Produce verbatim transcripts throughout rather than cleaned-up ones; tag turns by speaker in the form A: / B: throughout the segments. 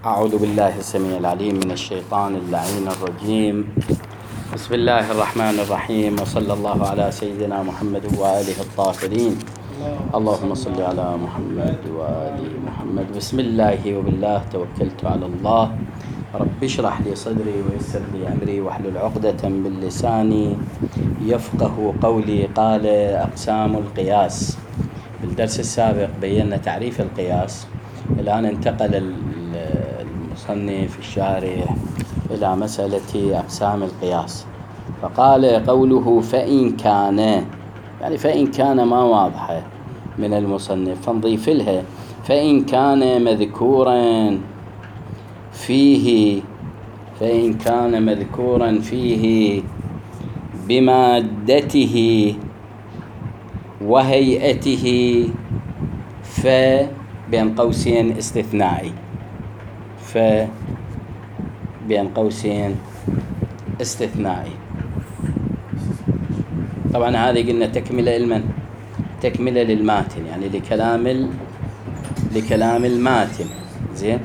A: أعوذ بالله السميع العليم من الشيطان اللعين الرجيم. بسم الله الرحمن الرحيم، وصلى الله على سيدنا محمد وآله الطاهرين. اللهم صل على محمد وآل محمد. بسم الله وبالله توكلت على الله. رب اشرح لي صدري ويسر لي أمري واحلل عقدة من لساني يفقه قولي. قال أقسام القياس. في الدرس السابق بينا تعريف القياس، الآن انتقل المصنف الشارح إلى مسألة أقسام القياس، فقال قوله فإن كان، يعني فإن كان ما واضحة من المصنف فنضيف لها فإن كان مذكورا فيه فإن كان مذكورا فيه بمادته وهيئته فبين قوسين استثنائي فبين قوسين استثنائي. طبعا هذه قلنا تكملة لمن؟ تكملة للماتن، يعني لكلام ال... لكلام الماتن. زين.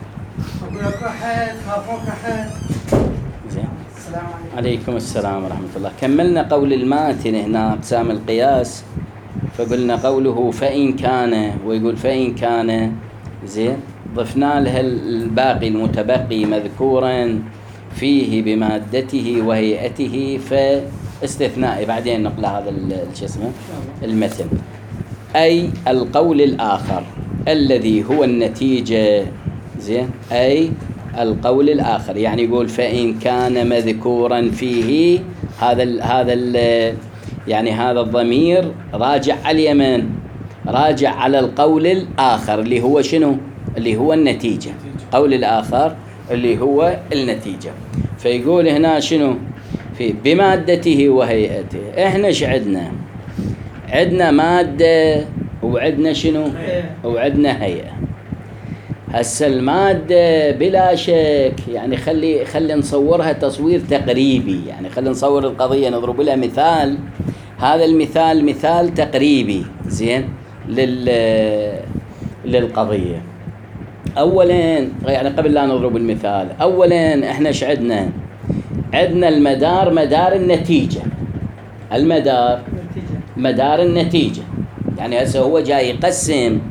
A: زين. عليكم السلام ورحمة الله. كملنا قول الماتن هنا أقسام القياس، فقلنا قوله فإن كان، ويقول فإن كان زين، ضفنا له الباقي المتبقي مذكورا فيه بمادته وهيئته فاستثناء، بعدين نقل هذا شو اسمه المتن. أي القول الآخر الذي هو النتيجة. زين. أي القول الآخر، يعني يقول فإن كان مذكورا فيه، هذا ال هذا ال يعني هذا الضمير راجع على اليمن، راجع على القول الآخر اللي هو شنو؟ اللي هو النتيجة. قول الآخر اللي هو النتيجة. فيقول هنا شنو؟ في بمادته وهيئته. احنا ايش عندنا؟ عندنا مادة وعندنا شنو؟ وعندنا هيئة. هسه المادة بلا شك يعني خلي خلي نصورها تصوير تقريبي، يعني خلي نصور القضية نضرب لها مثال. هذا المثال مثال تقريبي زين لل للقضية. أولا يعني قبل لا نضرب المثال، أولا احنا ايش عندنا؟ عندنا المدار مدار النتيجة. المدار مدار النتيجة، يعني هسه هو جاي يقسم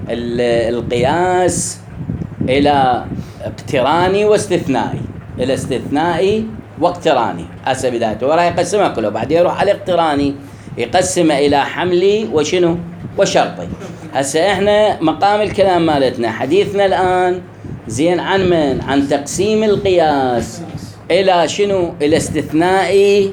A: القياس إلى اقتراني واستثنائي، إلى استثنائي واقتراني. هسه بدايته وراح يقسمها كله، بعدين يروح على اقتراني يقسمه إلى حملي وشنو وشرطي. هسه احنا مقام الكلام مالتنا حديثنا الآن زين عن من؟ عن تقسيم القياس إلى شنو؟ إلى استثنائي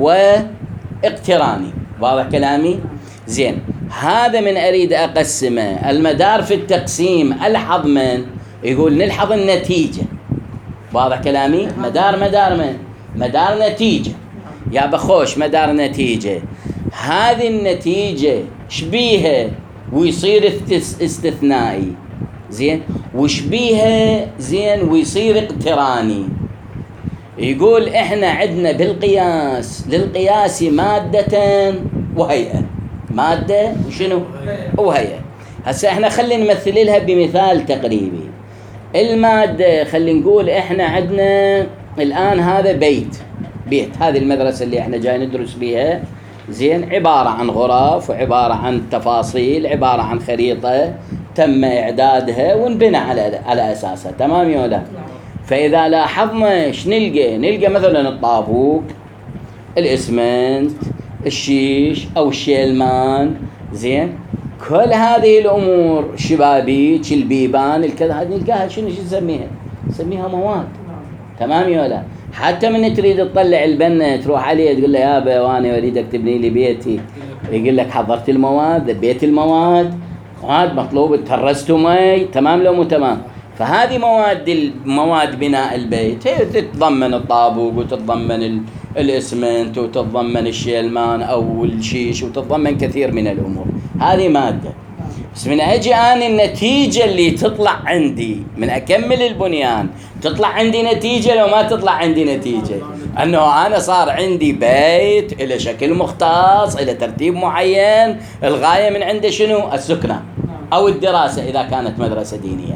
A: واقتراني. واضح كلامي؟ زين. هذا من أريد أقسمه المدار في التقسيم ألحظ من؟ يقول نلحظ النتيجة. واضح كلامي؟ مدار مدار من؟ مدار نتيجة. يا بخوش مدار نتيجة، هذه النتيجة شبيها ويصير استثنائي زين، وشبيها زين ويصير اقتراني. يقول احنا عندنا بالقياس للقياس مادة وهيئة، مادة وشنو وهيئة. هسه احنا خلي نمثل لها بمثال تقريبي. المادة خلي نقول احنا عندنا الآن هذا بيت بيت هذه المدرسة اللي احنا جاي ندرس بيها زين، عبارة عن غرف وعبارة عن تفاصيل، عبارة عن خريطة تم إعدادها ونبنى على على أساسها. تمام يا ولا؟ فإذا لاحظنا ايش نلقى؟ نلقى مثلا الطابوق، الإسمنت، الشيش أو الشيلمان زين، كل هذه الأمور، شبابيك، البيبان، الكذا، هذه نلقاها شنو شو نسميها؟ نسميها مواد. تمام يا ولا؟ حتى من تريد تطلع البنة تروح عليه تقول له يابا وانا اريدك تبني لي بيتي، يقول لك حضرت المواد، بيت المواد، مواد مطلوب ترستوا مي، تمام لو مو تمام؟ فهذه مواد المواد بناء البيت، هي تتضمن الطابوق وتتضمن الاسمنت وتتضمن الشيلمان او الشيش وتتضمن كثير من الامور. هذه مادة. بس من اجي انا النتيجة اللي تطلع عندي من اكمل البنيان، تطلع عندي نتيجة لو ما تطلع عندي نتيجة، انه انا صار عندي بيت الى شكل مختص الى ترتيب معين، الغاية من عنده شنو؟ السكنة او الدراسة اذا كانت مدرسة دينية.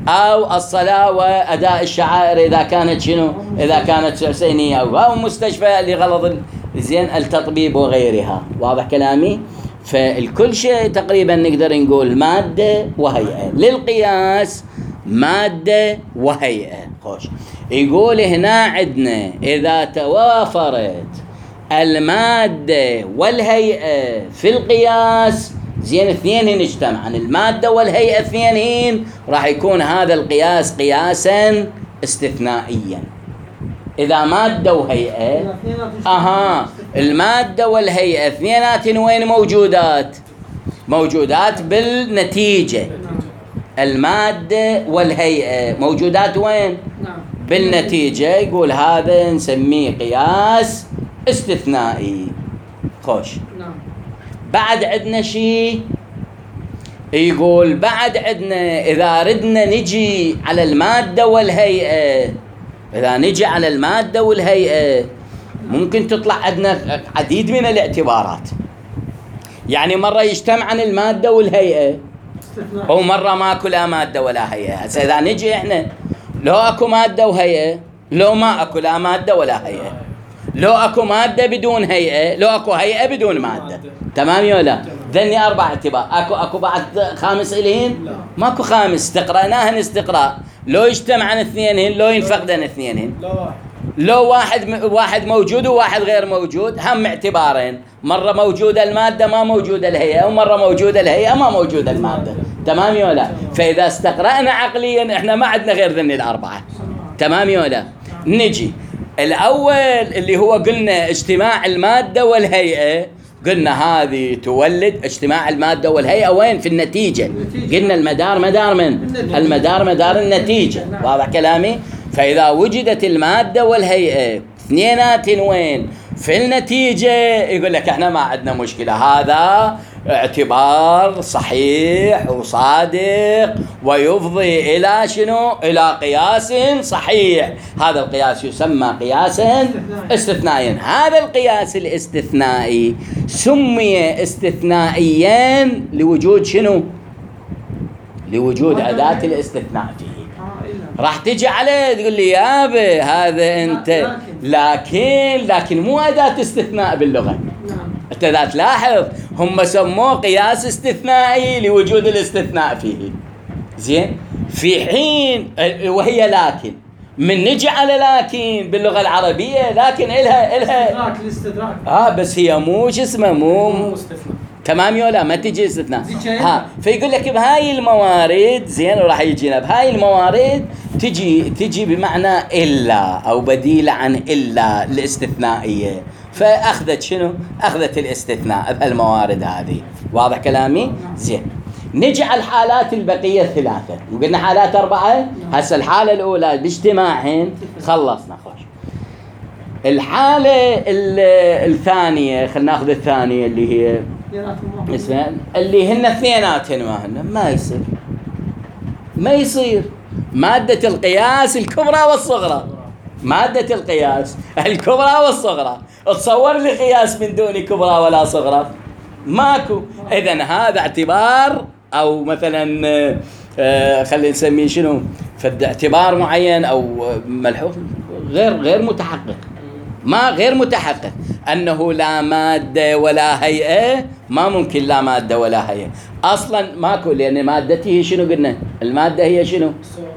A: أو الصلاة وأداء الشعائر إذا كانت شنو إذا كانت حسينية، أو مستشفى لغرض زين التطبيب وغيرها. واضح كلامي؟ فالكل شيء تقريبا نقدر نقول مادة وهيئة. للقياس مادة وهيئة. خوش يقول هنا عندنا إذا توافرت المادة والهيئة في القياس، زين اثنين اجتمعن المادة والهيئة اثنين، راح يكون هذا القياس قياسا استثنائيا. إذا مادة وهيئة أها المادة والهيئة اثنينات وين موجودات؟ موجودات بالنتيجة. المادة والهيئة موجودات وين؟ بالنتيجة. يقول هذا نسميه قياس استثنائي. خوش بعد عندنا شيء يقول بعد عندنا إذا ردنا نجي على المادة والهيئة، إذا نجي على المادة والهيئة ممكن تطلع عندنا عديد من الاعتبارات. يعني مرة يجتمعن المادة والهيئة ومرة ماكو لا مادة ولا هيئة. هسه إذا نجي إحنا لو أكو مادة وهيئة، لو ما أكو لا مادة ولا هيئة، لو أكو مادة بدون هيئة، لو أكو هيئة بدون مادة. تمام يا لا؟ ذني أربع اعتبار. أكو أكو بعد خامس إلين؟ ماكو خامس. استقرأناهن استقراء. لو يجتمعن اثنينهن، لو ينفقدن اثنينهن، لو واحد واحد موجود وواحد غير موجود، هم اعتبارين. مرة موجودة المادة ما موجودة الهيئة، ومرة موجودة الهيئة ما موجودة المادة. تمام يا لا؟ فإذا استقرأنا عقليا احنا ما عندنا غير ذني الأربعة. تمام يا لا؟ نجي الأول اللي هو قلنا اجتماع المادة والهيئة، قلنا هذه تولد اجتماع المادة والهيئة وين؟ في النتيجة. قلنا المدار مدار من؟ المدار مدار النتيجة. واضح كلامي؟ فإذا وجدت المادة والهيئة اثنينات وين؟ في النتيجة، يقول لك احنا ما عندنا مشكلة، هذا اعتبار صحيح وصادق ويفضي إلى شنو؟ إلى قياس صحيح. هذا القياس يسمى قياسا استثنائيا. هذا القياس الاستثنائي سمي استثنائيا لوجود شنو؟ لوجود أداة الاستثناء فيه. راح تجي عليه تقول لي يا أبي هذا أنت لكن لكن مو أداة استثناء باللغة. أنت إذا تلاحظ هم سموه قياس استثنائي لوجود الاستثناء فيه. زين في حين وهي لكن من نجي على لكن باللغة العربية لكن إلها إلها
B: الاستدراك
A: آه بس هي مو شو اسمه مو استثناء. تمام يا لا ما تجي استثناء. ها فيقول لك بهاي الموارد زين وراح يجينا بهاي الموارد تجي تجي بمعنى إلا أو بديلة عن إلا الاستثنائية، فأخذت شنو؟ أخذت الاستثناء بهالموارد هذه. واضح كلامي؟ زين نجي على الحالات البقية الثلاثة. وقلنا حالات أربعة. هسه الحالة الأولى باجتماعهن خلصنا. خوش الحالة الثانية خلنا ناخذ الثانية اللي هي اسمها اللي هن اثنيناتهن ما هن ما يصير ما يصير مادة القياس الكبرى والصغرى. مادة القياس الكبرى والصغرى. تصور لي قياس من دون كبرى ولا صغرى ماكو. إذن هذا اعتبار أو مثلا آه خلينا نسميه شنو فد اعتبار معين أو ملحوظ غير غير متحقق. ما غير متحقق أنه لا مادة ولا هيئة. ما ممكن لا مادة ولا هيئة أصلا ماكو، لأن مادتي هي شنو قلنا؟ المادة هي شنو؟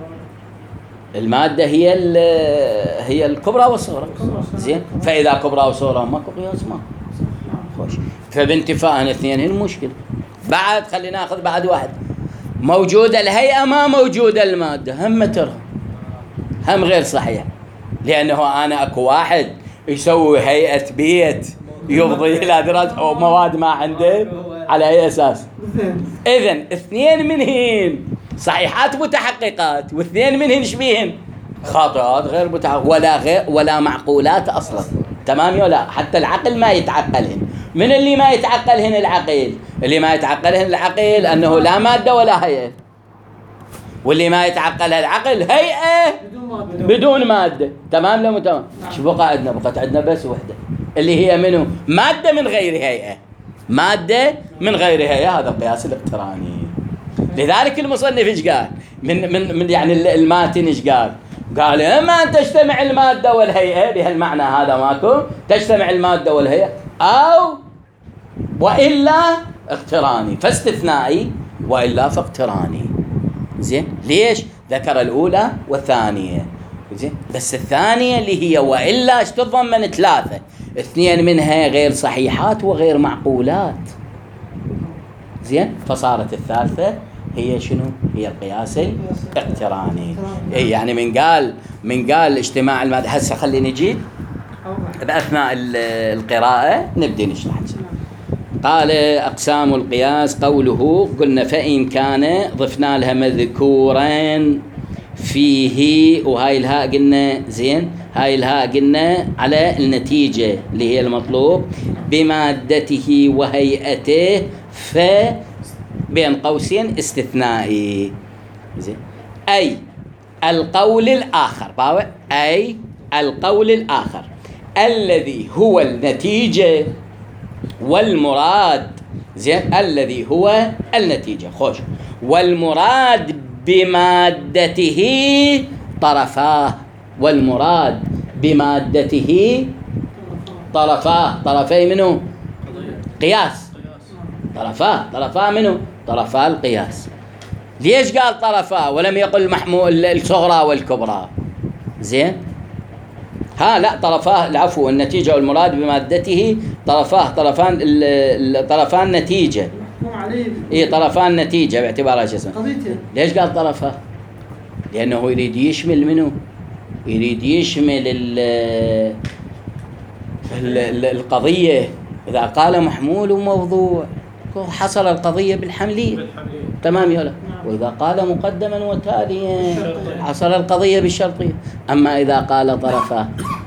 A: المادة هي هي الكبرى والصغرى. زين فإذا كبرى وصغرى ماكو قياس ماكو. خوش فبانتفاء الاثنين هن مشكلة. بعد خلينا ناخذ بعد واحد موجودة الهيئة ما موجودة المادة، هم ترى هم غير صحيح، لأنه أنا أكو واحد يسوي هيئة بيت يفضي إلى دراسة أو مواد ما عنده على أي أساس؟ إذن اثنين منهن صحيحات متحققات واثنين منهن شبيهن خاطئات غير متحققات ولا غير ولا معقولات أصلا. تمام يا لا؟ حتى العقل ما يتعقلهن. من اللي ما يتعقلهن؟ العقل. اللي ما يتعقلهن العقل أنه لا مادة ولا هيئة، واللي ما يتعقلها العقل هيئة بدون مادة. تمام لا مو تمام؟ شو بقى عندنا؟ بقت عندنا بس وحدة اللي هي منه مادة من غير هيئة. مادة من غير هيئة هذا القياس الاقتراني. لذلك المصنف ايش قال من من من يعني الماتن ايش قال؟ قال اما ان تجتمع الماده والهيئه، بهالمعنى هذا ماكو، تجتمع الماده والهيئه، او والا اقتراني، فاستثنائي والا فاقتراني. زين ليش ذكر الاولى والثانيه؟ زين بس الثانيه اللي هي والا ايش تتضمن؟ ثلاثه، اثنين منها غير صحيحات وغير معقولات. زين فصارت الثالثه هي شنو؟ هي القياس الاقتراني. اي يعني من قال من قال اجتماع الماده. هسه خلينا نجي باثناء القراءه نبدا نشرح. قال أقسام القياس، قوله قلنا فإن كان ضفنا لها مذكورا فيه، وهاي الهاء قلنا زين، هاي الهاء قلنا على النتيجة اللي هي المطلوب بمادته وهيئته، ف بين قوسين استثنائي. زين أي القول الآخر، باوع أي القول الآخر الذي هو النتيجة والمراد. زين الذي هو النتيجة خوش، والمراد بمادته طرفاه، والمراد بمادته طرفاه، طرفي منه قياس، طرفاه طرفاه منه طرفا القياس. ليش قال طرفاه ولم يقل محمول الصغرى والكبرى؟ زين ها لا طرفاه العفو النتيجة والمراد بمادته طرفاه، طرفان طرفان نتيجة، اي طرفان نتيجة باعتبارها شو اسمه. ليش قال طرفاه؟ لأنه يريد يشمل منه، يريد يشمل ال ال القضية. إذا قال محمول وموضوع حصل القضية بالحملية، تمام يا لا. وإذا قال مقدما وتاليا حصل القضية بالشرطية. أما إذا قال طرفاه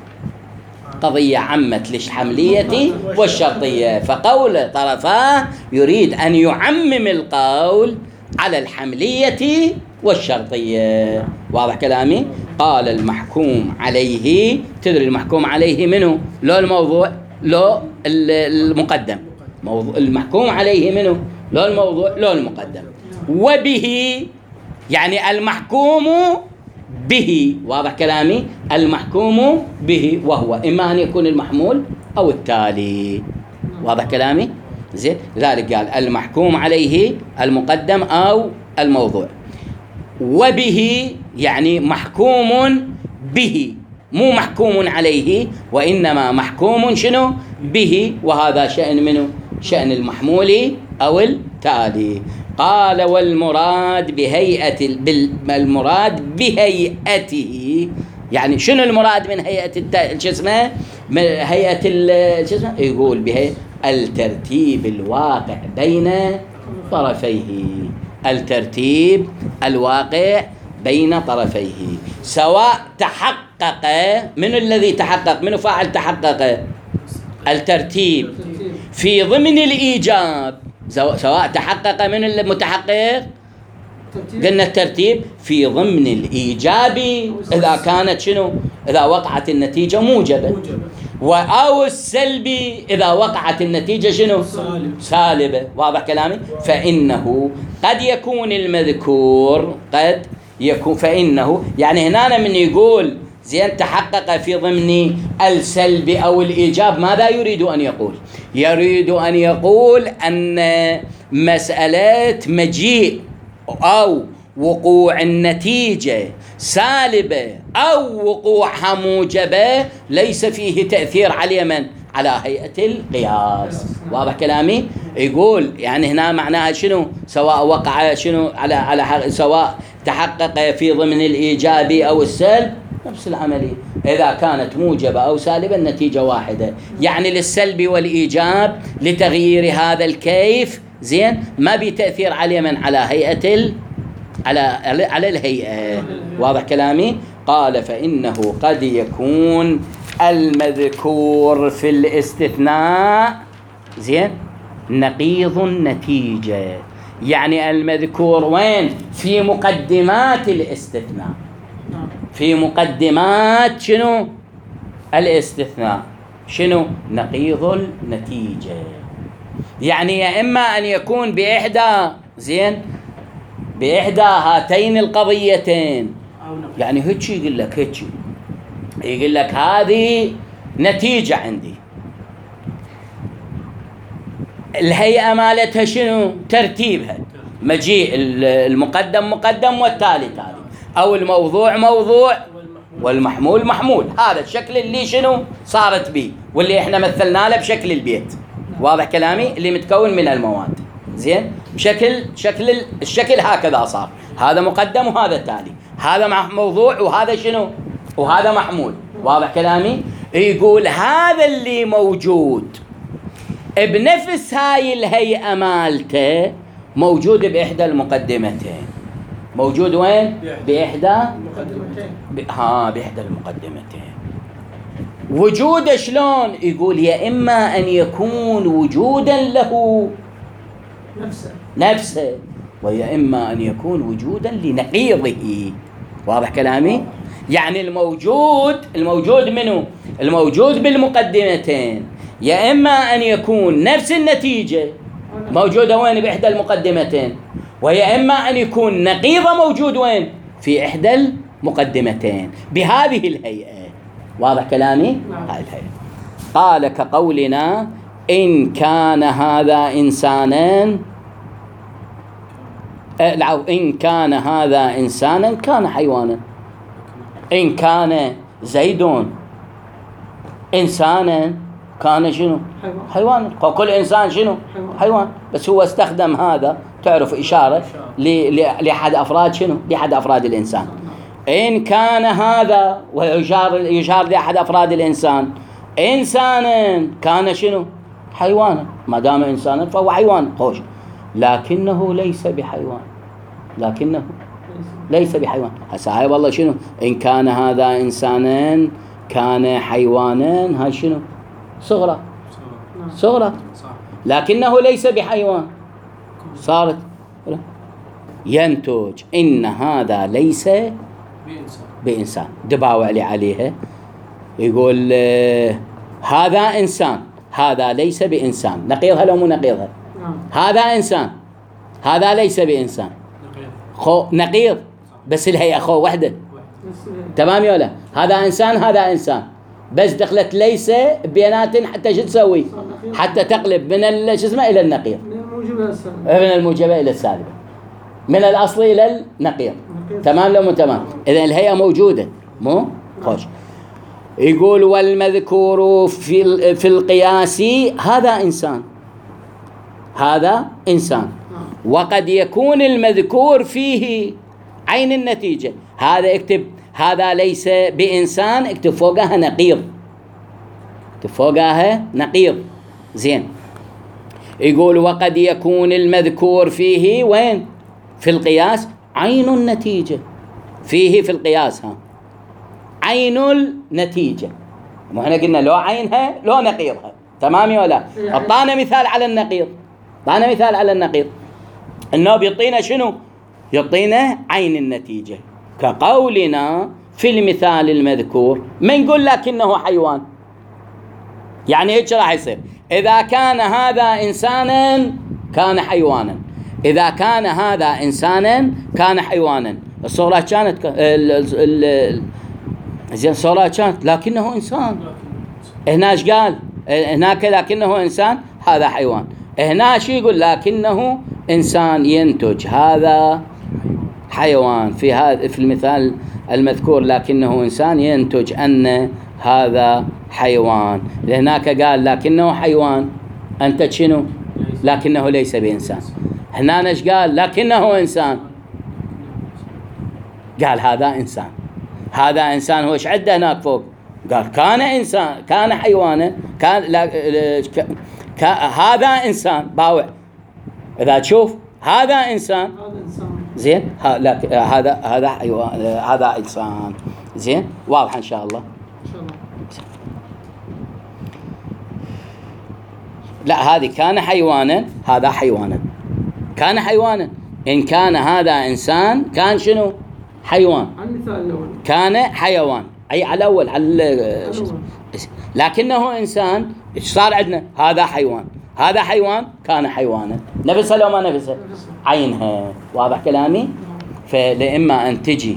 A: قضية عمت للحملية والشرطية، فقول طرفاه يريد أن يعمم القول على الحملية والشرطية. واضح كلامي؟ قال المحكوم عليه، تدري المحكوم عليه منه؟ لو الموضوع لو المقدم، موضوع المحكوم عليه منه لو الموضوع لو المقدم. وبه يعني المحكوم به، واضح كلامي؟ المحكوم به وهو إما أن يكون المحمول أو التالي. واضح كلامي؟ زين لذلك قال المحكوم عليه المقدم أو الموضوع. وبه يعني محكوم به، مو محكوم عليه، وإنما محكوم شنو؟ به، وهذا شأن منه؟ شأن المحمول أو التالي. قال والمراد بهيئة المراد بهيئته، يعني شنو المراد من هيئة شو اسمه؟ من هيئة شو اسمه؟ يقول بهيئة الترتيب الواقع بين طرفيه، الترتيب الواقع بين طرفيه، سواء تحقق من الذي تحقق، من فاعل تحقق الترتيب في ضمن الإيجاب، سواء تحقق من المتحقق قلنا الترتيب في ضمن الإيجاب إذا كانت شنو؟ إذا وقعت النتيجة موجبة، أو السلبي إذا وقعت النتيجة شنو؟ سالبة. واضح كلامي؟ فإنه قد يكون المذكور قد يكون، فإنه يعني هنا من يقول زين تحقق في ضمن السلب أو الإيجاب، ماذا يريد أن يقول؟ يريد أن يقول أن مسألة مجيء أو وقوع النتيجة سالبة أو وقوعها موجبة ليس فيه تأثير على من؟ على هيئة القياس. واضح كلامي؟ يقول يعني هنا معناها شنو؟ سواء وقع شنو على على سواء تحقق في ضمن الإيجاب أو السلب نفس العملية، إذا كانت موجبة أو سالبة النتيجة واحدة. يعني للسلب والإيجاب لتغيير هذا الكيف زين ما بتأثير على من؟ على هيئة ال... على على الهيئة. واضح كلامي؟ قال فإنه قد يكون المذكور في الاستثناء زين نقيض النتيجة، يعني المذكور وين؟ في مقدمات الاستثناء، في مقدمات شنو؟ الاستثناء شنو؟ نقيض النتيجة. يعني يا إما أن يكون بإحدى زين بإحدى هاتين القضيتين. يعني هيك يقول لك، هيك يقول لك هذه نتيجة عندي، الهيئة مالتها شنو؟ ترتيبها، مجيء المقدم مقدم والتالي تالي، أو الموضوع موضوع والمحمول محمول. هذا الشكل اللي شنو صارت به، واللي احنا مثلنا له بشكل البيت. واضح كلامي؟ اللي متكون من المواد. زين، بشكل شكل الشكل هكذا صار، هذا مقدم وهذا تالي، هذا مع موضوع وهذا شنو وهذا محمول. واضح كلامي؟ يقول هذا اللي موجود بنفس هاي الهيئة مالته موجود بإحدى المقدمتين. موجود وين؟ بإحدى المقدمتين. ب... ها بإحدى المقدمتين. وجوده شلون؟ يقول يا إما أن يكون وجودا له نفسه نفسه ويا إما أن يكون وجودا لنقيضه. واضح كلامي؟ يعني الموجود الموجود منه الموجود بالمقدمتين يا إما أن يكون نفس النتيجة موجودة وين؟ بإحدى المقدمتين، ويا إما أن يكون نقيضة موجود وين؟ في إحدى المقدمتين بهذه الهيئة. واضح كلامي؟ هاي الهيئة. قال كقولنا إن كان هذا إنسانا، أو إن كان هذا إنسانا كان حيوانا. إن كان زيد إنسانا كان شنو؟ حيوان. كل إنسان شنو؟ حيوان. بس هو استخدم هذا، تعرف، إشارة لأحد أفراد شنو؟ لأحد أفراد الإنسان. إن كان هذا، ويشار يشار لأحد أفراد الإنسان، إنسانا كان شنو؟ حيوانا. ما دام إنسانا فهو حيوان. خوش، لكنه ليس بحيوان. لكنه ليس بحيوان. هسه هاي والله شنو؟ إن كان هذا إنسانا كان حيوانا، هاي شنو؟ صغرى صغرى، لكنه ليس بحيوان. صارت ينتج إن هذا ليس بإنسان. دباوع لي عليها، يقول آه هذا إنسان، هذا ليس بإنسان. نقيضها لو مو نقيضها؟ هذا إنسان، هذا ليس بإنسان. خو نقيض، بس الهيئة خو وحدة. تمام يا ولا؟ هذا إنسان، هذا إنسان، بس دخلت ليس بينات حتى شو تسوي؟ حتى تقلب من شو اسمه إلى النقيض، من الموجبة إلى السالبة، من الأصل إلى النقيض. تمام لو مو تمام؟ إذا الهيئة موجودة مو خوش. يقول والمذكور في في القياس هذا إنسان، هذا إنسان، وقد يكون المذكور فيه عين النتيجة. هذا اكتب هذا ليس بإنسان، اكتب فوقها نقيض، اكتب فوقها نقيض. زين، يقول وقد يكون المذكور فيه وين؟ في القياس عين النتيجة. فيه في القياس ها عين النتيجة. ما احنا قلنا لو عينها لو نقيضها. تمام ولا لا؟ اعطانا مثال على النقيض، اعطانا مثال على النقيض انه بيعطينا شنو؟ يعطينا عين النتيجة. كقولنا في المثال المذكور ما نقول لكنه حيوان. يعني ايش راح يصير؟ اذا كان هذا انسانا كان حيوانا، اذا كان هذا انسانا كان حيوانا. الصورة كانت زين، الصورة كانت لكنه انسان. هنا ايش قال؟ هناك لكنه انسان، هذا حيوان. هنا شو يقول؟ لكنه انسان ينتج هذا حيوان. في هذا في المثال المذكور لكنه إنسان ينتج أن هذا حيوان. هناك قال لكنه حيوان، أنتج شنو؟ لكنه ليس بإنسان. هنا نش قال لكنه إنسان، قال هذا إنسان. هذا إنسان هو إيش عنده هناك فوق؟ قال كان إنسان، كان حيوانا، كان لا ك... ك... هذا إنسان باوع. إذا تشوف هذا إنسان زين، ها لا هذا هذا حيوان، هذا إنسان. زين، واضح إن شاء الله. إن شاء الله. لا، هذه كان حيوانا، هذا حيوانا، كان حيوانا. إن كان هذا إنسان كان شنو؟ حيوان. كان حيوان، أي على الأول على، لكنه إنسان. إيش صار عندنا؟ هذا حيوان. هذا حيوان كان حيوانا، نفسه لو ما نفسه عينها. واضح كلامي؟ فلإما أن تجي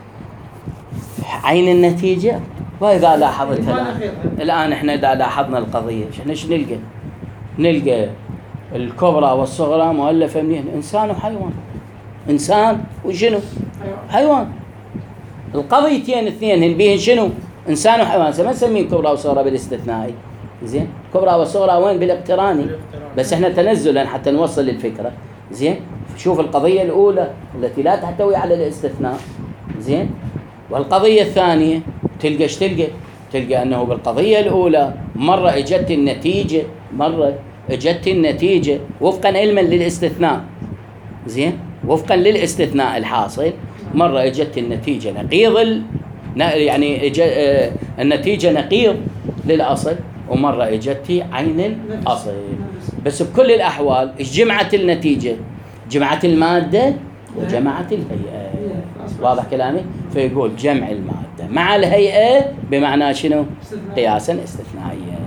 A: عين النتيجة. وإذا لاحظت الآن, الآن إحنا إذا لاحظنا القضية إحنا إيش نلقى؟ نلقى الكبرى والصغرى مؤلفة منين؟ إنسان وحيوان. إنسان وشنو؟ حيوان. القضيتين اثنين هن بيهن شنو؟ إنسان وحيوان. ما نسميه كبرى وصغرى بالاستثنائي. زين؟ كبرى والصغرى وين؟ بالاقتراني. بس إحنا تنزلا حتى نوصل للفكرة. زين؟ شوف القضية الأولى التي لا تحتوي على الاستثناء. زين؟ والقضية الثانية تلقى ايش تلقى؟ تلقى أنه بالقضية الأولى مرة اجت النتيجة، مرة اجت النتيجة وفقا علما للاستثناء. زين؟ وفقا للاستثناء الحاصل، مرة اجت النتيجة نقيض ال... يعني اج... اه... النتيجة نقيض للأصل، ومرة اجت عين الأصل. بس بكل الأحوال ايش جمعت النتيجة؟ جمعت المادة وجمعت الهيئة. واضح كلامي؟ فيقول جمع المادة مع الهيئة بمعنى شنو؟ قياسا استثنائيا.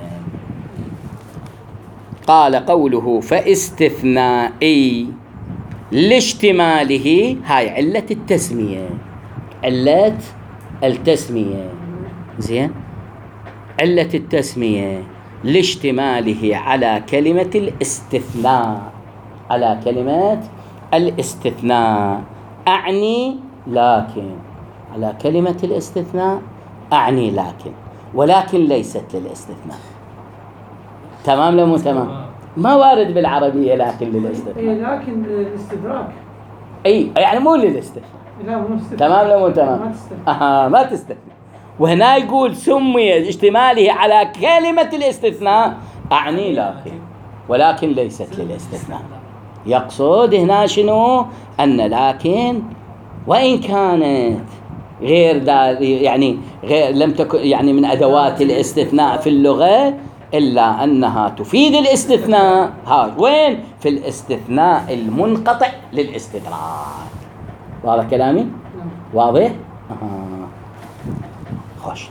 A: قال قوله فاستثنائي لاشتماله، هاي علة التسمية، علة التسمية. زين؟ علة التسمية لاشتماله على كلمة الاستثناء، على كلمة الاستثناء. أعني لكن، على كلمة الاستثناء أعني لكن، ولكن ليست للاستثناء. تمام لو مو تمام؟ ما وارد بالعربية لكن للاستثناء.
B: إيه لكن للاستدراك.
A: أي يعني مو للاستثناء.
B: لا مو استثناء.
A: تمام لو مو تمام؟
B: ما تستثنى.
A: أها ما تستثنى. وهنا يقول سمي اشتماله على كلمة الاستثناء أعني لكن، ولكن ليست للاستثناء. يقصد هنا شنو؟ أن لكن وإن كانت غير يعني غير لم تكن يعني من أدوات الاستثناء في اللغة، إلا أنها تفيد الاستثناء. ها وين؟ في الاستثناء المنقطع للاستدراك. واضح كلامي؟ واضح؟ آه. خوش.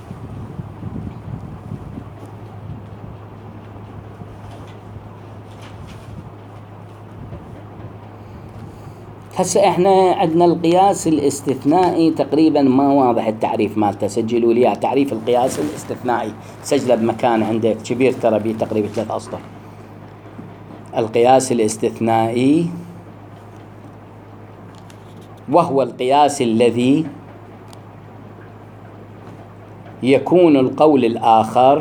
A: هسه احنا عندنا القياس الاستثنائي تقريبا ما واضح التعريف مالته. سجلوا لي تعريف القياس الاستثنائي، سجله بمكان عندك كبير ترى بيه تقريبا ثلاث أسطر. القياس الاستثنائي وهو القياس الذي يكون القول الآخر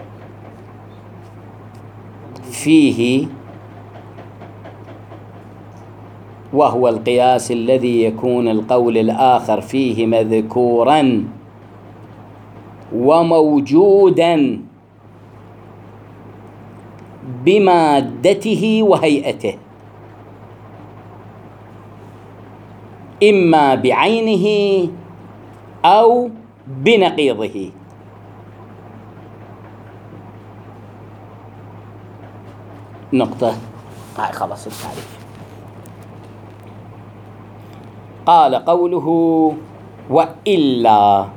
A: فيه وهو القياس الذي يكون القول الآخر فيه مذكورا وموجودا بمادته وهيئته، إما بعينه أو بنقيضه. نقطة. هاي خلص التعريف. قال قوله وإلا،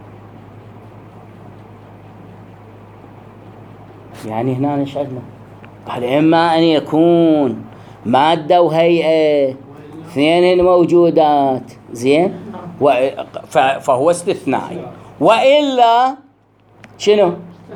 A: يعني هنا نشألنا قال إما أن يكون مادة وهيئة اثنين موجودات. زين؟ فهو استثنائي. وإلا شنو؟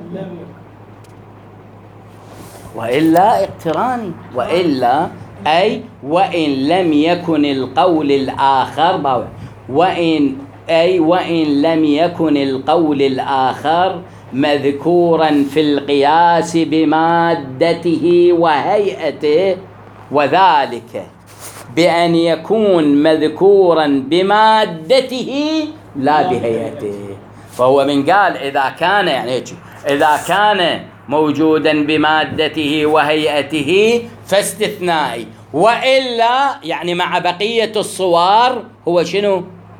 A: وإلا اقتراني. وإلا أي وإن لم يكن القول الآخر، وإن أي وإن لم يكن القول الآخر مذكورا في القياس بمادته وهيئته، وذلك بأن يكون مذكورا بمادته لا بهيئته. فهو من قال إذا كان يعني إذا كان موجودا بمادته وهيئته فاستثنائي، وإلا يعني مع بقية الصور هو شنو؟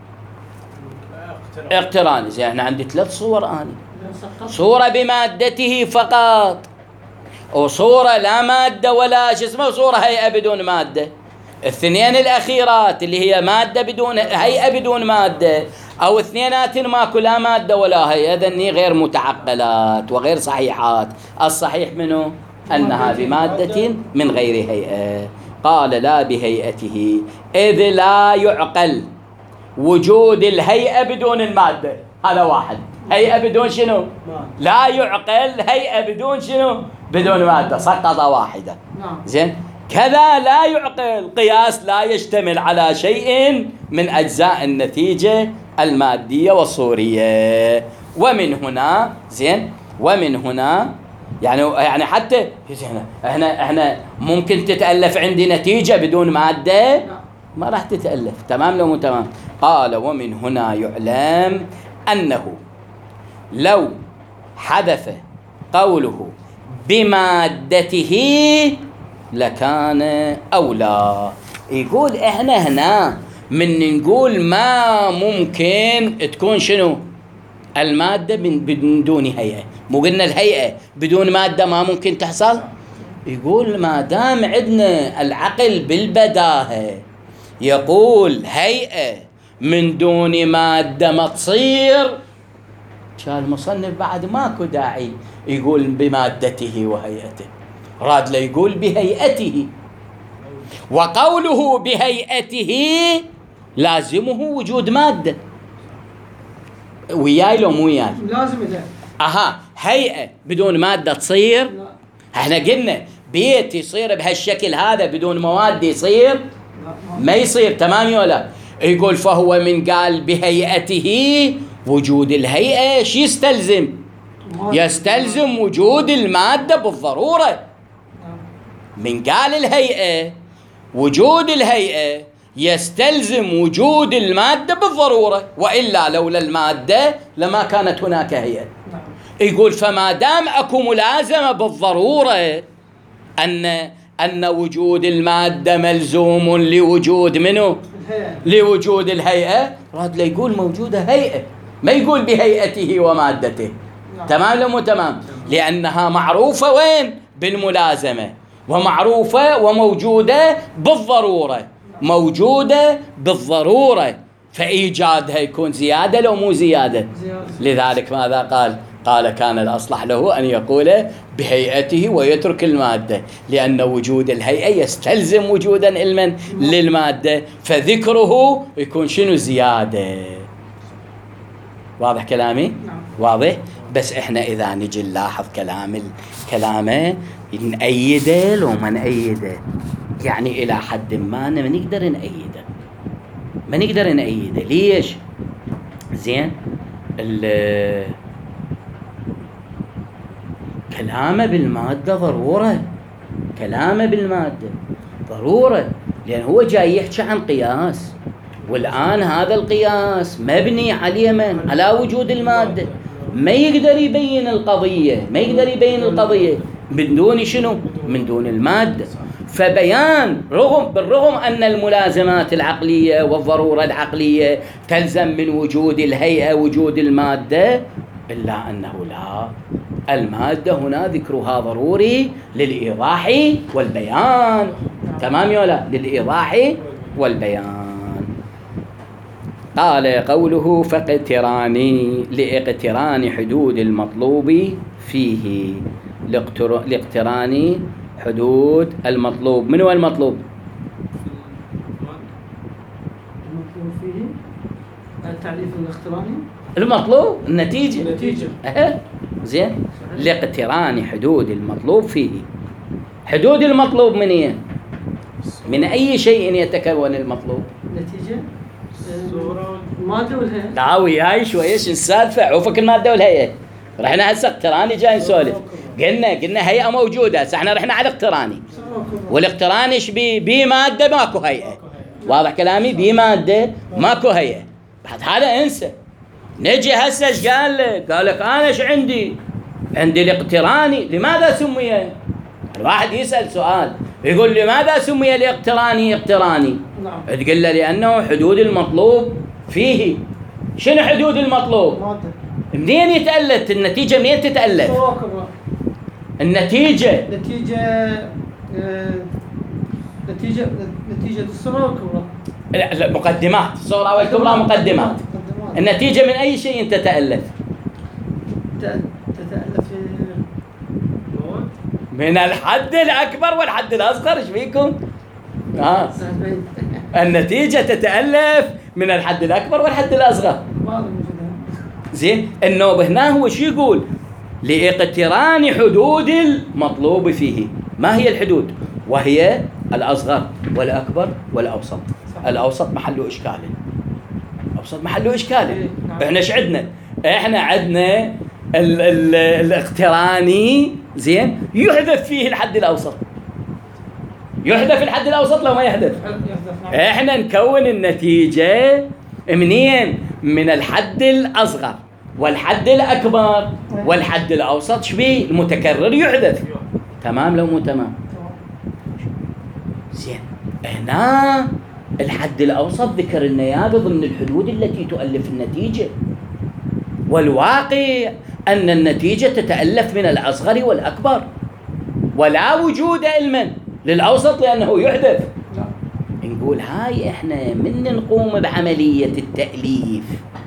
A: اقتراني. زي احنا عندي ثلاث صور آني، صورة بمادته فقط، وصورة لا مادة ولا جسم، وصورة هيئة بدون مادة. الاثنين الأخيرات اللي هي مادة بدون هيئة بدون مادة، أو اثنينات ماكو لا مادة ولا هيئة، ذني غير متعقلات وغير صحيحات. الصحيح منه أنها بمادة من غير هيئة. قال لا بهيئته، إذ لا يعقل وجود الهيئة بدون المادة. هذا واحد. هيئة بدون شنو؟ لا يعقل هيئة بدون شنو؟ بدون مادة. سقط واحدة. زين. كذا لا يعقل قياس لا يشتمل على شيء من أجزاء النتيجة المادية والصورية. ومن هنا زين ومن هنا يعني يعني حتى احنا احنا ممكن تتألف عندي نتيجة بدون مادة؟ ما راح تتألف. تمام لو مو تمام؟ قال ومن هنا يعلم أنه لو حدث قوله بمادته لكان أولى. يقول احنا هنا من نقول ما ممكن تكون شنو المادة من دون هيئة. مو قلنا الهيئة بدون مادة ما ممكن تحصل؟ يقول ما دام عندنا العقل بالبداهة يقول هيئة من دون مادة ما تصير، كان المصنف بعد ماكو داعي يقول بمادته وهيئته، راد له يقول بهيئته. وقوله بهيئته لازمه وجود مادة. وياي لو مو وياي؟
B: لازم ده.
A: اها هيئة بدون مادة تصير؟ لا. احنا قلنا بيت يصير بهالشكل هذا بدون مواد يصير؟ لا. ما يصير. تمام ولا؟ يقول فهو من قال بهيئته وجود الهيئة شو يستلزم؟ يستلزم وجود المادة بالضرورة. من قال الهيئة وجود الهيئة يستلزم وجود المادة بالضرورة، وإلا لولا المادة لما كانت هناك هيئة. يقول فما دام أكو ملازمة بالضرورة أن أن وجود المادة ملزوم لوجود منه لوجود الهيئة، راد لا يقول موجودة هيئة، ما يقول بهيئته ومادته. تمام لو مو تمام؟ لأنها معروفة وين؟ بالملازمة، ومعروفة وموجودة بالضرورة، موجودة بالضرورة، فإيجادها يكون زيادة لو مو زيادة. لذلك ماذا قال؟ قال كان الأصلح له أن يقول بهيئته ويترك المادة، لأن وجود الهيئة يستلزم وجودا علما للمادة، فذكره يكون شنو زيادة. واضح كلامي؟ واضح؟ بس احنا إذا نجي نلاحظ كلام كلامه نأيده لو ما نأيده، يعني إلى حد ما ما نقدر نأيده ما نقدر نأيده. ليش؟ زين كلامه بالمادة ضرورة، كلامه بالمادة ضرورة، لأن هو جاي يحكي عن قياس، والآن هذا القياس مبني على من؟ على وجود المادة. ما يقدر يبين القضية ما يقدر يبين القضية من دون شنو؟ من دون المادة. فبيان رغم بالرغم أن الملازمات العقلية والضرورة العقلية تلزم من وجود الهيئة وجود المادة، إلا أنه لا، المادة هنا ذكرها ضروري للإيضاح والبيان. تمام ولا؟ للإيضاح والبيان. قال قوله فاقتراني لاقتران حدود المطلوب فيه، لاقتران حدود المطلوب. من هو المطلوب؟
B: المطلوب فيه التعريف الاقتراني،
A: المطلوب النتيجة.
B: النتيجة.
A: أه. زين. لاقتران حدود المطلوب فيه. حدود المطلوب من ايه؟ من أي شيء يتكون المطلوب؟
B: نتيجة المادة والهيئة.
A: لا وياي شوي ايش السالفة؟ عوفك المادة والهيئة. رحنا هسه اقتراني جاي نسولف، قلنا قلنا هيئة موجودة، هسه احنا رحنا على اقتراني، والاقتران ايش بي؟ بي مادة ماكو هيئة. واضح كلامي؟ بي مادة ماكو هيئة. بعد هذا انسى. نجي هسه ايش قال لك؟ قال لك انا ايش عندي؟ عندي الاقتراني. لماذا سمي؟ الواحد يسأل سؤال يقول لماذا سمي الاقتراني اقتراني؟ نعم. تقول له لأنه حدود المطلوب فيه. شنو حدود المطلوب؟ مادة. منين يتألف النتيجة؟ منين تتألف؟ النتيجة
B: نتيجة آه نتيجة نتيجة الصغرى والكبرى.
A: لا لا مقدمات. الصغرى والكبرى مقدمات. النتيجة من أي شيء تتألف؟
B: تتألف
A: من الحد الأكبر والحد الأصغر. إيش فيكم؟ آه. النتيجة تتألف من الحد الأكبر والحد الأصغر. زين. النوب هنا هو شو يقول؟ لاقتران حدود المطلوب فيه. ما هي الحدود؟ وهي الأصغر والأكبر والأوسط. الأوسط محله إشكال. الأوسط محله إشكال. إحنا إيش عندنا؟ إحنا عندنا ال ال الاقتراني زين يحذف فيه الحد الأوسط. يحذف الحد الأوسط لو ما يحذف. إحنا نكون النتيجة منين؟ من الحد الأصغر والحد الأكبر والحد الأوسط. شبيه؟ المتكرر يحذف. تمام لو مو تمام؟ زين. هنا الحد الأوسط ذكر لنا إياه ضمن الحدود التي تؤلف النتيجة، والواقع أن النتيجة تتألف من الأصغر والأكبر، ولا وجود علما للأوسط لأنه يحدث. نقول هاي إحنا من نقوم بعملية التأليف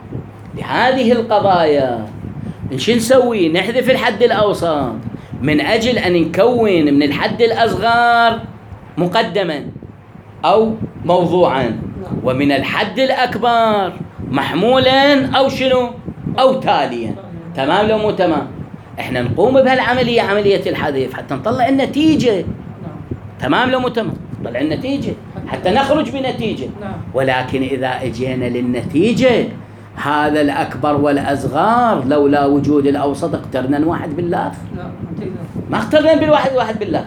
A: لهذه القضايا إيش نسوي؟ نحذف الحد الأوسط من أجل أن نكون من الحد الأصغر مقدما أو موضوعا، ومن الحد الأكبر محمولا أو شنو أو تاليا. تمام لو مو تمام؟ إحنا نقوم بهالعملية، عملية الحذف، حتى نطلع النتيجة. تمام لو مو تمام؟ نطلع النتيجة حتى نخرج بنتيجة. ولكن إذا اجينا للنتيجة هذا الأكبر والأصغر لولا وجود الأوسط اقترنا واحد بالله؟ ما اقترنا بالواحد واحد بالله.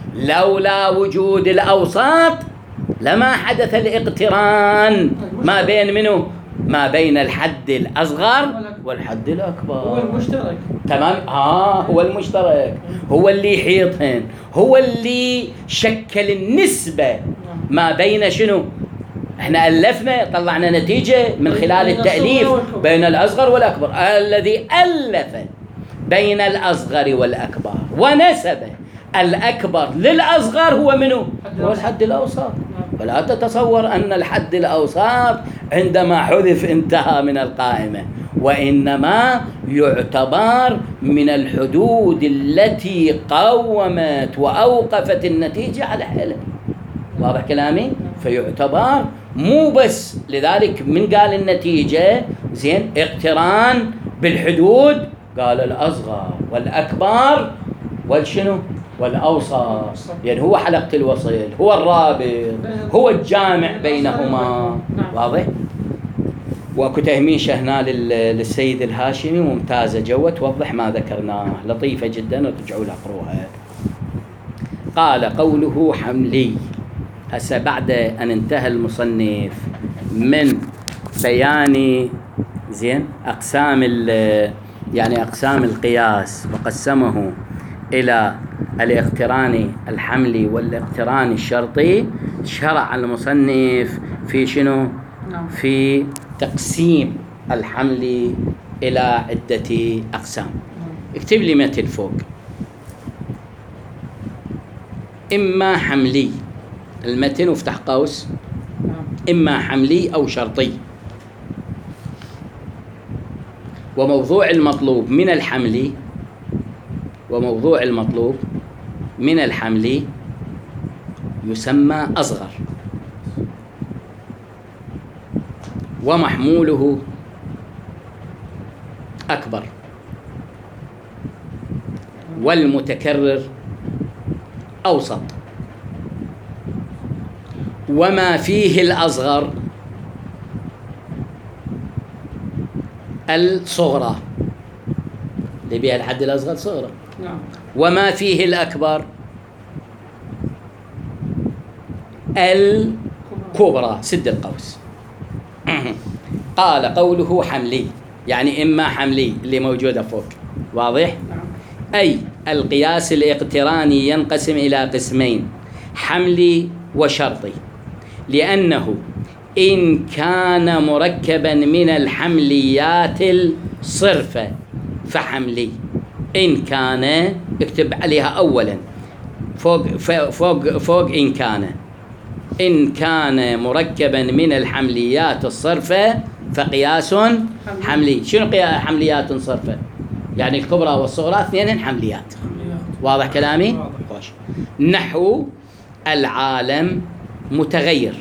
A: لولا وجود الأوسط لما حدث الاقتران ما بين منه؟ ما بين الحد الأصغر والحد الأكبر.
B: هو المشترك.
A: تمام. آه هو المشترك، هو اللي يحيطهن، هو اللي شكل النسبة ما بين شنو؟ احنا ألفنا، طلعنا نتيجة من خلال التأليف بين الأصغر والأكبر. الذي ألف بين الأصغر والأكبر ونسب الأكبر للأصغر هو منه؟ هو الحد الأوسط. فلا تتصور أن الحد الأوسط عندما حذف انتهى من القائمة، وإنما يعتبر من الحدود التي قومت وأوقفت النتيجة على حالة. واضح كلامي؟ فيعتبر مو بس لذلك من قال النتيجة زين اقتران بالحدود، قال الأصغر والأكبر والشنو والأوسط، يعني هو حلقة الوصل، هو الرابط، هو الجامع بينهما. واضح؟ واكو تهميشة هنا للسيد الهاشمي ممتازة جوة توضح ما ذكرناه، لطيفة جدا، ارجعوا لأقروها. قال قوله حملي. هسه بعد أن انتهى المصنف من بيان زين أقسام يعني أقسام القياس وقسمه إلى الاقتران الحملي والاقتران الشرطي، شرع المصنف في شنو؟ في تقسيم الحمل إلى عدة أقسام. اكتب لي متن فوق. إما حملي، المتن وافتح قوس، إما حملي أو شرطي. وموضوع المطلوب من الحمل وموضوع المطلوب من الحمل يسمى أصغر، ومحموله أكبر، والمتكرر أوسط، وما فيه الأصغر الصغرى، اللي بها الحد الأصغر صغرى، وما فيه الأكبر الكبرى. سد القوس. قال قوله حملي يعني إما حملي اللي موجودة فوق. واضح؟ أي القياس الاقتراني ينقسم إلى قسمين، حملي وشرطي، لأنه إن كان مركبا من الحمليات الصرفة فحملي. إن كان اكتب عليها أولا فوق فوق فوق إن كان إن كان مركبا من الحمليات الصرفة فقياس حملي. شنو قياس حمليات صرفة؟ يعني الكبرى والصغرى اثنين حمليات. واضح كلامي؟ خوش. نحو العالم متغير،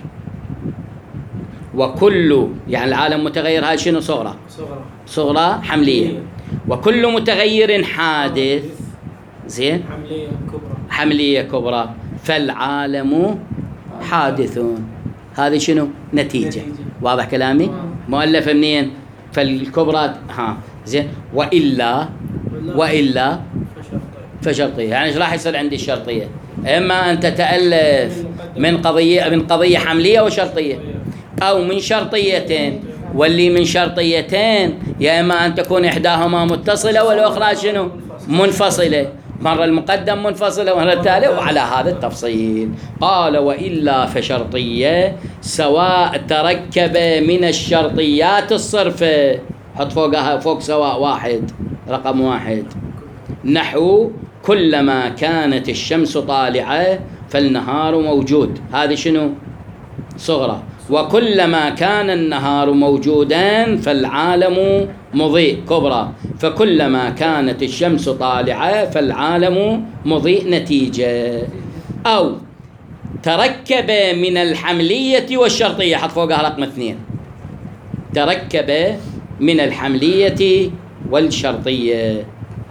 A: وكل يعني العالم متغير هاي شنو؟ صغرى
B: صغرى
A: صغرى حملية. وكل متغير حادث زين
B: حملية كبرى
A: حملية كبرى فالعالم حادث. هذه شنو؟ نتيجة, نتيجة. واضح كلامي؟ آه. مؤلفة منين؟ فالكبرى ها زين. وإلا وإلا فشرطية. يعني ايش راح يصير عندي الشرطية؟ إما أن تتألف من قضية من قضية حملية وشرطية، أو من شرطيتين، واللي من شرطيتين يا إما أن تكون إحداهما متصلة والأخرى شنو؟ منفصلة. مرة المقدم منفصلة ومرة التالي، وعلى هذا التفصيل. قال وإلا فشرطية سواء تركب من الشرطيات الصرفة. حط فوقها فوق سواء واحد، رقم واحد. نحو كلما كانت الشمس طالعة فالنهار موجود. هذه شنو؟ صغرى. وكلما كان النهار موجودا فالعالم مضيء كبرى. فكلما كانت الشمس طالعة فالعالم مضيء نتيجة. أو تركب من الحملية والشرطية. حط فوقها رقم اثنين. تركب من الحملية والشرطية.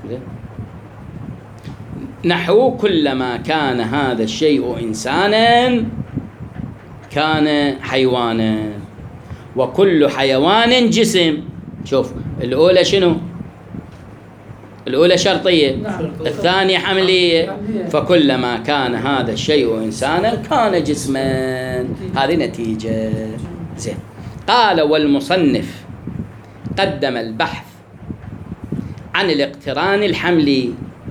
A: نحو كلما كان هذا الشيء إنسانا كان حيوانا، وكل حيوان جسم. شوف الأولى شنو؟ الأولى شرطية، الثانية حملية. فكلما كان هذا الشيء إنسانا كان جسما. هذه نتيجة. زين. قال والمصنف قدم البحث عن الاقتران الحملي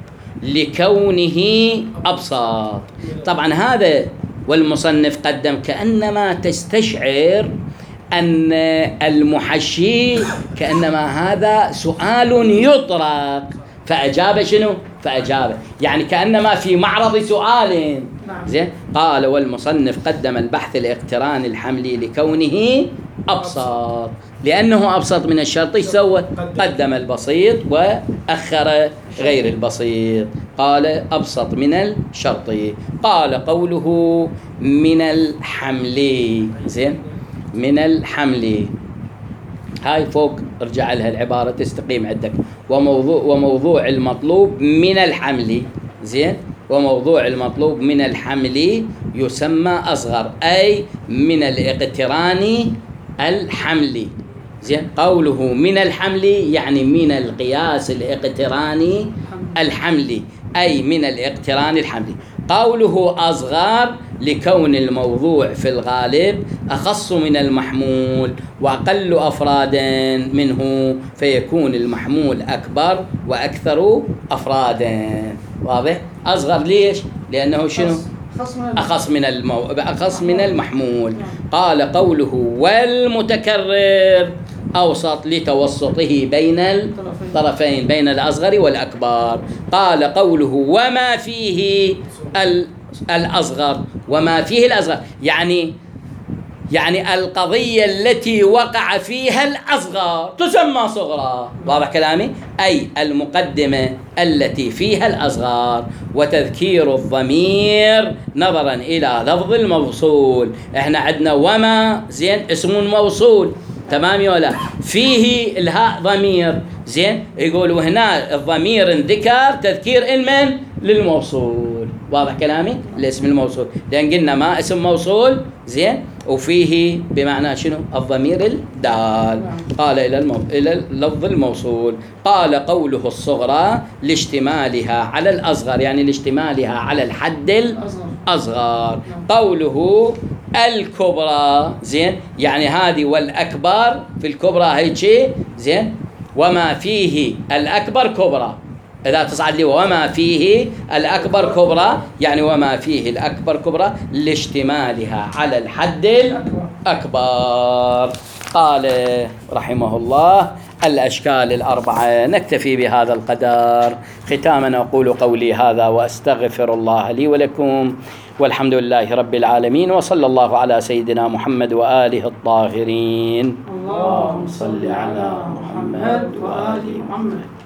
A: لكونه أبسط. طبعا هذا والمصنف قدم كأنما تستشعر أن المحشي كأنما هذا سؤال يطرق فأجاب شنو؟ فأجاب يعني كأنما في معرض سؤال. زين. قال والمصنف قدم البحث الاقتران الحملي لكونه أبسط، لأنه أبسط من الشرط. سوى قدم البسيط وأخر غير البسيط. قال أبسط من الشرط. قال قوله من الحمل. زين. من الحمل هاي فوق ارجع لها العبارة تستقيم عندك. وموضوع وموضوع المطلوب من الحمل. زين. وموضوع المطلوب من الحمل يسمى أصغر، أي من الاقتران الحملي. زين. قوله من الحمل يعني من القياس الاقتراني الحملي، أي من الاقتران الحملي. قوله أصغر لكون الموضوع في الغالب أخص من المحمول وأقل أفرادا منه، فيكون المحمول أكبر وأكثر أفرادا. واضح؟ أصغر ليش؟ لأنه شنو؟ أخص من المو... أخص من المحمول. قال قوله والمتكرر أوسط لتوسطه بين الطرفين بين الأصغر والأكبر. قال قوله وما فيه الأصغر. وما فيه الأصغر يعني يعني القضية التي وقع فيها الأصغر تسمى صغرى. واضح كلامي؟ أي المقدمة التي فيها الأصغر. وتذكير الضمير نظرا إلى لفظ الموصول. احنا عندنا وما زين اسم موصول، تمام ولا فيه الهاء ضمير. زين. يقول وهنا الضمير ذكر تذكير المن للموصول. واضح كلامي؟ الاسم الموصول، لأن قلنا ما اسم موصول. زين. وفيه بمعنى شنو؟ الضمير الدال. قال إلى المو... إلى لفظ الموصول. قال قوله الصغرى لاشتمالها على الأصغر، يعني لاشتمالها على الحد الأصغر. قوله الكبرى. زين. يعني هذه والأكبر في الكبرى هيك شيء. زين. وما فيه الأكبر كبرى. إذا تصعد لي وما فيه الأكبر كبرى يعني وما فيه الأكبر كبرى لاشتمالها على الحد الأكبر. قال رحمه الله الأشكال الأربعة. نكتفي بهذا القدر. ختاما أقول قولي هذا وأستغفر الله لي ولكم، والحمد لله رب العالمين، وصلى الله على سيدنا محمد وآله الطاهرين.
B: اللهم صل على محمد وآل محمد.